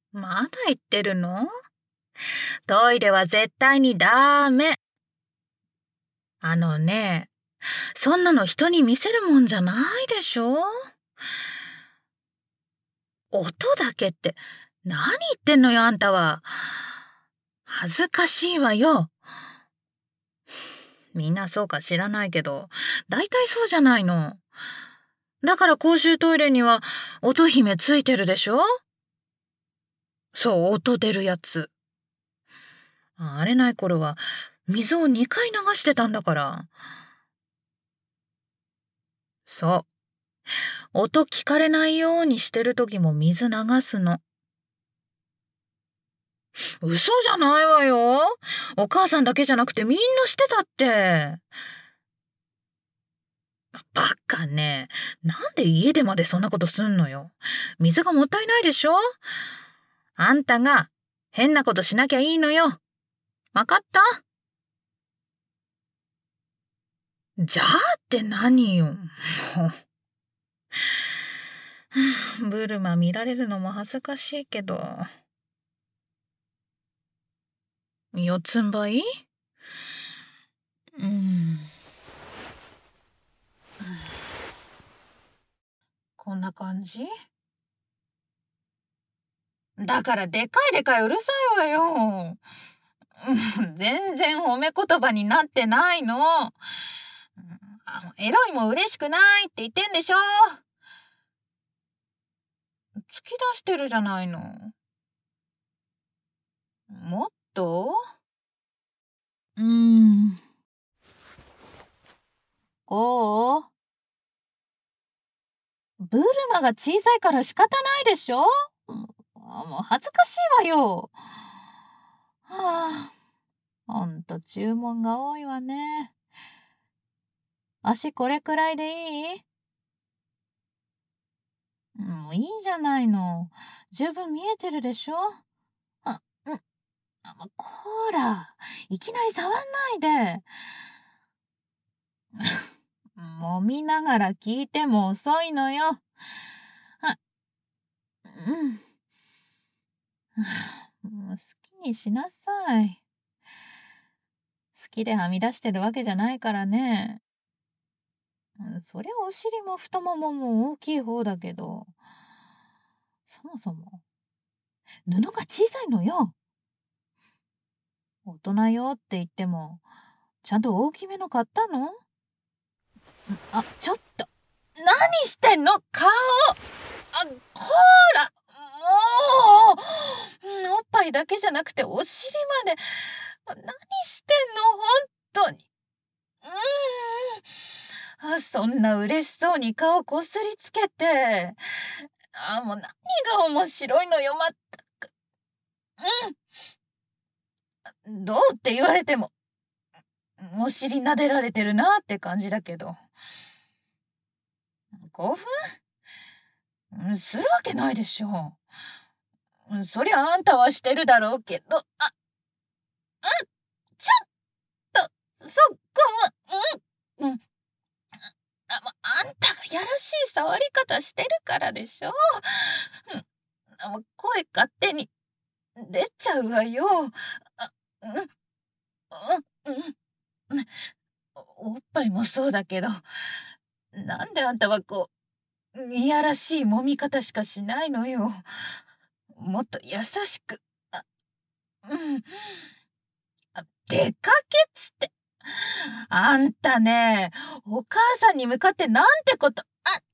まだ言ってるの？トイレは絶対にダメ。そんなの人に見せるもんじゃないでしょ？音だけって何言ってんのよ、あんたは。恥ずかしいわよ。みんなそうか知らないけど、だいたいそうじゃないの。だから公衆トイレには音姫ついてるでしょ？そう、音出るやつ。あれない頃は水を2回流してたんだから。そう。音聞かれないようにしてる時も水流すの。嘘じゃないわよ。お母さんだけじゃなくてみんなしてたって。バカね。なんで家でまでそんなことすんのよ。水がもったいないでしょ？あんたが変なことしなきゃいいのよ。わかった？じゃあって何よ。もうブルマ見られるのも恥ずかしいけど。四つん這い？こんな感じ？だからでかいでかいうるさいわよ。全然褒め言葉になってないの。エロいも嬉しくないって言ってんでしょ。突き出してるじゃないの。もっと？こう？ブルマが小さいから仕方ないでしょ。もう恥ずかしいわよ。ほんと注文が多いわね。足これくらいでいい？もういいじゃないの。十分見えてるでしょ。こら、いきなり触んないで。揉みながら聞いても遅いのよ。もう好きにしなさい。好きではみ出してるわけじゃないからね。そりゃお尻も太ももも大きい方だけど、そもそも布が小さいのよ。大人よって言っても、ちゃんと大きめの買ったの？ちょっと、何してんの？顔！こら！もう！おっぱいだけじゃなくてお尻まで。何してんの？ほんとに。そんな嬉しそうに顔こすりつけて。もう何が面白いのよ、まったく。どうって言われても、お尻撫でられてるなって感じだけど。興奮？するわけないでしょ。そりゃあんたはしてるだろうけど、ちょっと、そこも、あんたがやらしい触り方してるからでしょ。声勝手に出ちゃうわよ。おっぱいもそうだけど、なんであんたはいやらしい揉み方しかしないのよ。もっと優しく。出かけっつって。あんたね、お母さんに向かってなんてこと。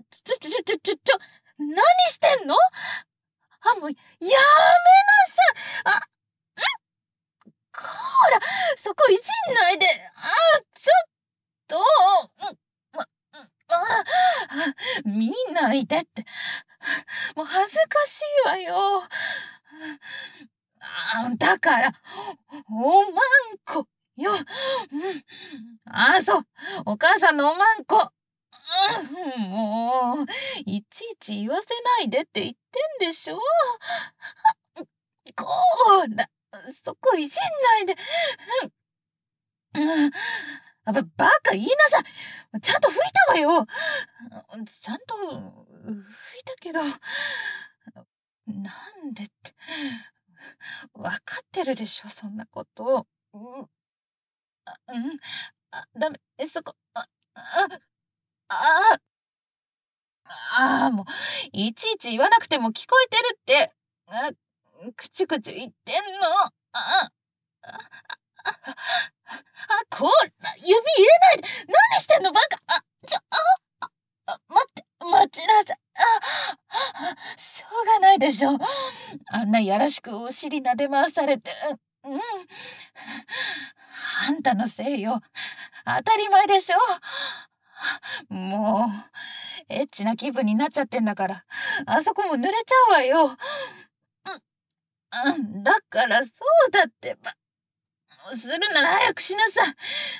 何してんの？もう、やめなさい。こら、そこいじんないで。ちょっと。見ないでって。もう恥ずかしいわよ。だから、おまんこよ。そう、お母さんのおまんこ。もう、いちいち言わせないでって言ってんでしょ。こら、そこいじんないで。バカ言いなさい。ちゃんと拭いたわよ。ちゃんと拭いたけど、 なんでって、わかってるでしょ、そんなこと。ダメ、あ、もう、いちいち言わなくても聞こえてるって。くちゅくちゅ言ってんの。こら、指入れないで。何してんの、バカ。待って、待ちなさい。しょうがないでしょ。あんなやらしくお尻撫で回されて。あんたのせいよ。当たり前でしょ。もう、エッチな気分になっちゃってんだから、あそこも濡れちゃうわよ。だからそうだってば。するなら早くしなさ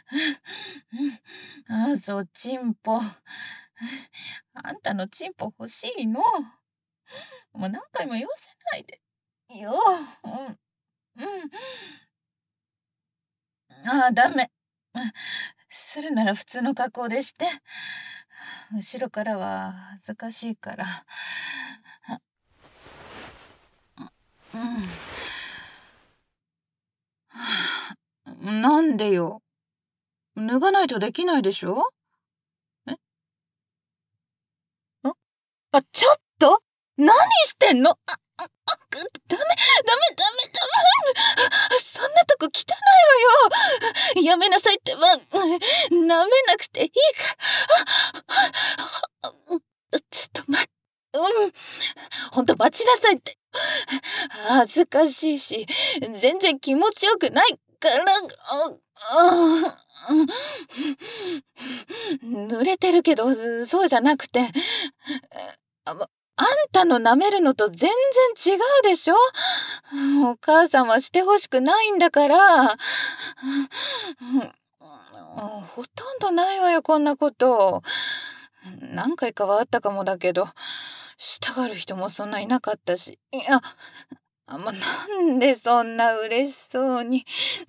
い。そう、チンポ。あんたのチンポ欲しいの。もう何回も言わせないでよ。ダメ。するなら普通の格好でして。後ろからは恥ずかしいから。なんでよ。脱がないとできないでしょ？ちょっと何してんの？ダメ、ダメ、ダメ。そんなとこ汚いわよ。やめなさいってば、舐めなくていいから。ちょっと待って。ほんと待ちなさいって。恥ずかしいし、全然気持ちよくないから。濡れてるけど、そうじゃなくて。あんたの舐めるのと全然違うでしょ？お母さんはしてほしくないんだから。ほとんどないわよ、こんなこと。何回かはあったかもだけど、したがる人もそんないなかったし。なんでそんな嬉しそうに。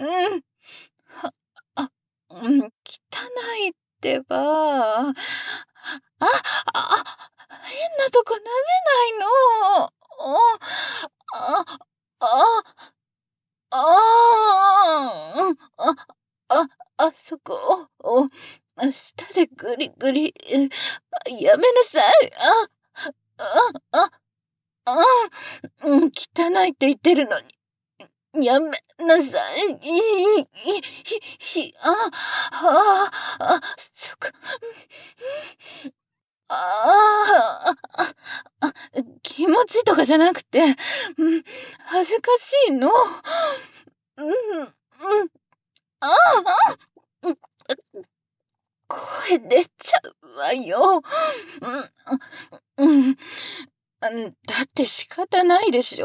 汚いってば。変なとこ舐めないの。あそこを、舌でグリグリ、やめなさい。汚いって言ってるのに。やめなさい。そこ。気持ちとかじゃなくて、恥ずかしいの。声出ちゃうわよ。だって仕方ないでしょ。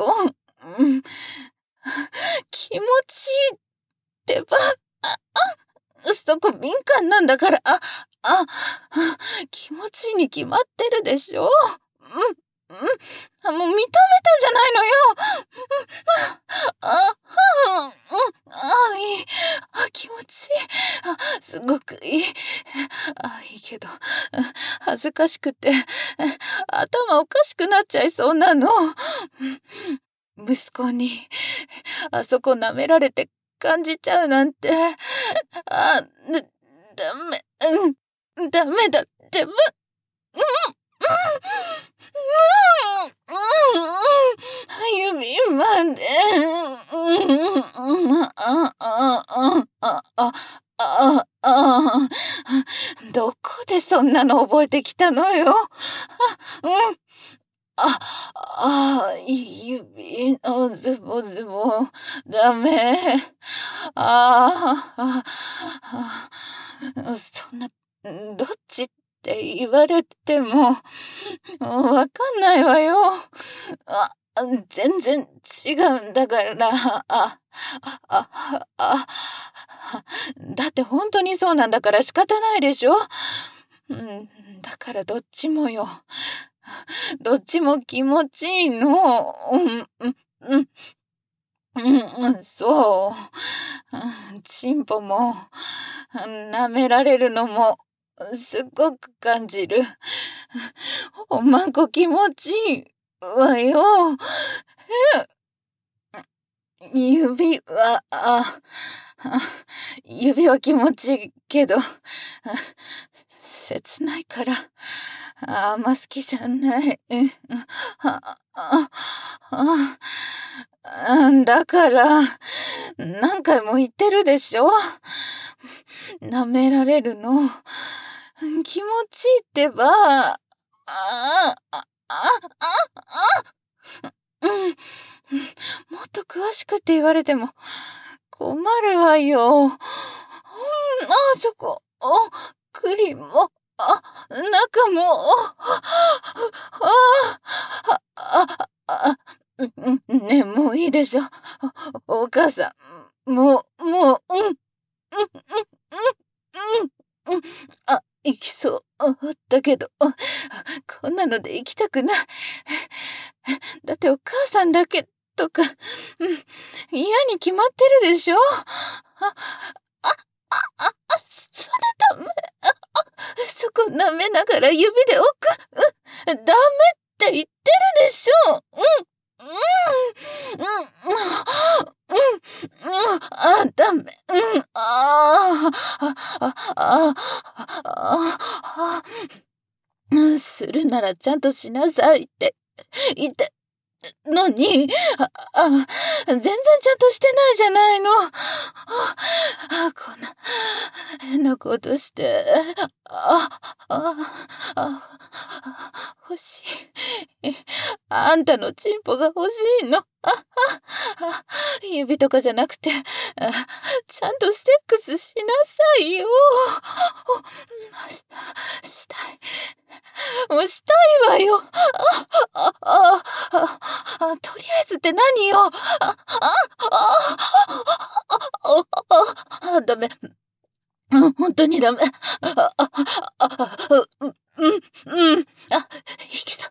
気持ちいいってば。そこ敏感なんだから。気持ちいいに決まってるでしょ。もう認めたじゃないのよ。いい。気持ちいい。すごくいい。いいけど、恥ずかしくて、頭おかしくなっちゃいそうなの。息子に、あそこ舐められて感じちゃうなんて。ダメ。ダメだってば。指まで。どこでそんなの覚えてきたのよ。指のズボズボ、ダメ。そんな、どっちって言われても、わかんないわよ。全然違うんだから。だって本当にそうなんだから仕方ないでしょ。だからどっちもよ。どっちも気持ちいいの。そう。チンポも、舐められるのも、すごく感じる。おまんこ気持ちいい。 わよ。指は、指は気持ちいいけど、切ないから、あんま好きじゃない。あ、あ、だから、何回も言ってるでしょ。舐められるの、気持ちいいってば。うん。もっと詳しくって言われても困るわよ。そこ、栗も、中も、ねえ、もういいでしょ。お母さん、もう、行きそう。だけど、こんなので行きたくない。だってお母さんだけとか、嫌に決まってるでしょ。それダメ。そこ舐めながら指で置く。ダメって言ってるでしょ。ダメ。するならちゃんとしなさいって言ってのに、全然ちゃんとしてないじゃないの。こんな変なことして。欲しい。あんたのチンポが欲しいの。指とかじゃなくて、ちゃんとセックスしなさいよ。したい。もうしたいわよ。とりあえずって何よ。ダメ。本当にダメ。引きそう。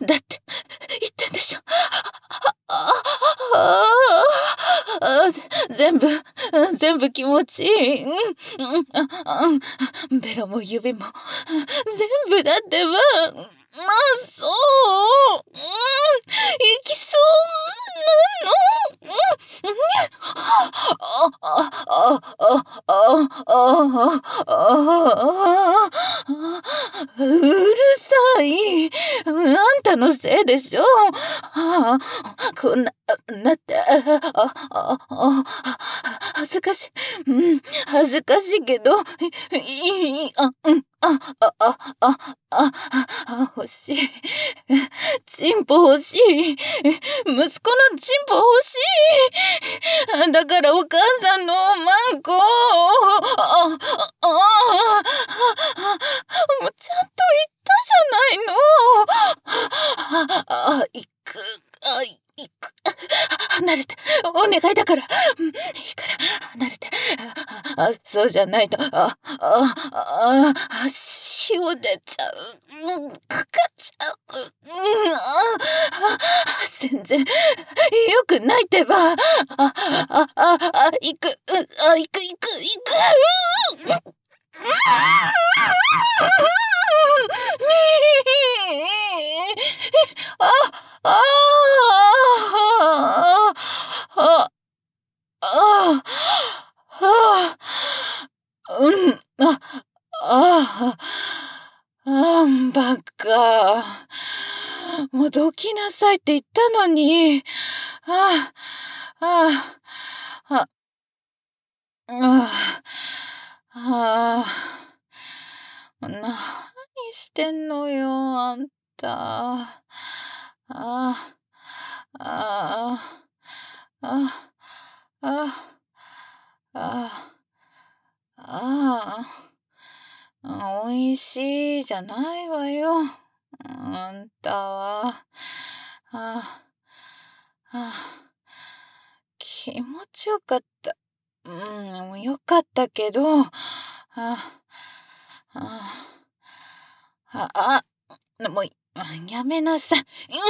だって、言ってんでしょ。全部気持ちいい。ベロも指も、全部だってば。そう。行きそうなの。うるさい。あんたのせいでしょ。こんな、だって、恥ずかしい。恥ずかしいけど、欲しい。チンポ欲しい。息子のチンポ欲しい。だからお母さんのマンコ。もうちゃんと言ったじゃないの。行く。離れて。お願いだから。いいから離れて。そうじゃないと。塩出ちゃう。かかっちゃう。全然よくないってば。行く。バカ。もうどきなさいって言ったのに。何してんのよ、あんた。おいしいじゃないわよ。あんたは。気持ちよかった。よかったけど、もう、やめなさい。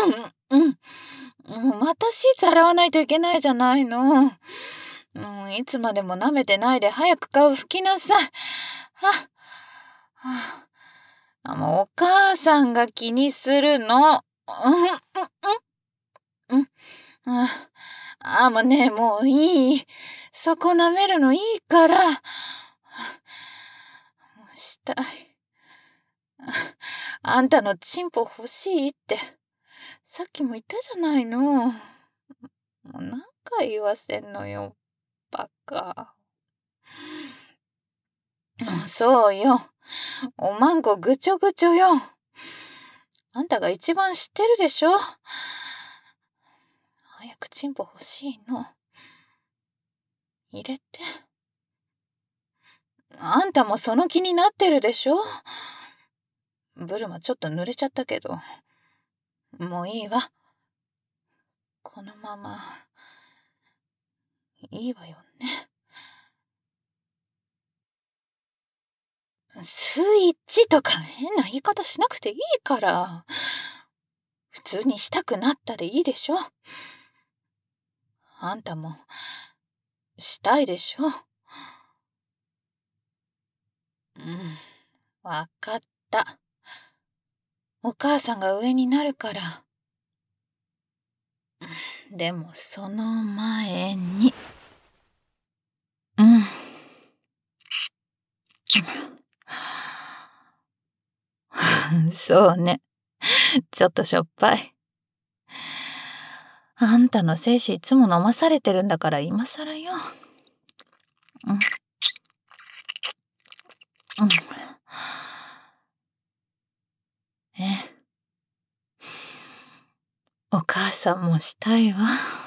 またシーツ洗わないといけないじゃないの。いつまでも舐めてないで早く顔拭きなさい。もうお母さんが気にするの。 うん。もうね、もういい。そこ舐めるのいいから。したい。あんたのチンポ欲しいって、さっきも言ったじゃないの。もう何回言わせんのよ、バカ。そうよ。おまんこぐちょぐちょよ。あんたが一番知ってるでしょ。早くチンポ欲しいの。入れて。あんたもその気になってるでしょ。ブルマちょっと濡れちゃったけど。もういいわ。このまま、いいわよね。スイッチとか変な言い方しなくていいから。普通にしたくなったでいいでしょ。あんたも、したいでしょ。わかった。お母さんが上になるから。でもその前に。そうね。ちょっとしょっぱい。あんたの精子いつも飲まされてるんだから今更よ。お母さんもしたいわ。